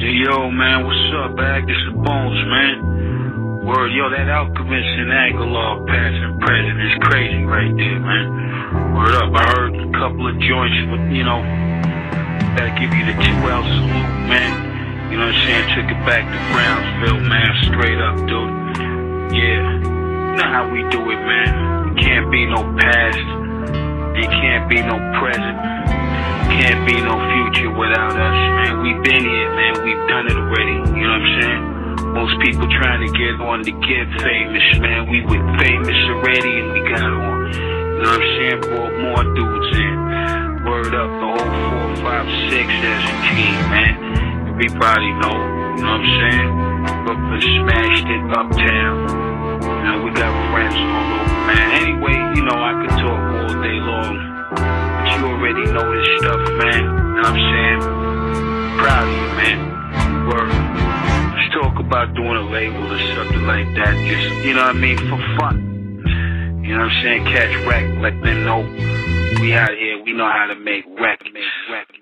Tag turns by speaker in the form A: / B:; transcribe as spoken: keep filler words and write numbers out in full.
A: Hey, yo, man, what's up, bag? This is Bones, man. Word, yo, that Alchemist and Aguilar passing present is crazy right there, man. Word up, I heard a couple of joints, but, you know, gotta give you the two L salute, man. You know what I'm saying? Took it back to Brownsville, man, straight up, dude. Yeah, you know how we do it, man. Can't be no past, there can't be no present. Can't be no future without us, man. We've been here, man. We've done it already. You know what I'm saying? Most people trying to get on to get famous, man. We were famous already and we got on. You know what I'm saying? Brought more dudes in. Word up, the whole four, five, six as a team, man. Everybody know. You know what I'm saying? Brooklyn smashed it uptown. You know, we got friends all over, man. Anyway, you know, I could talk all day long. You already know this stuff, man. You know what I'm saying? Proud of you, man. Word. Let's talk about doing a label or something like that. Just, you know what I mean? For fun. You know what I'm saying? Catch rec, let them know we out here. We know how to make rec, make rec.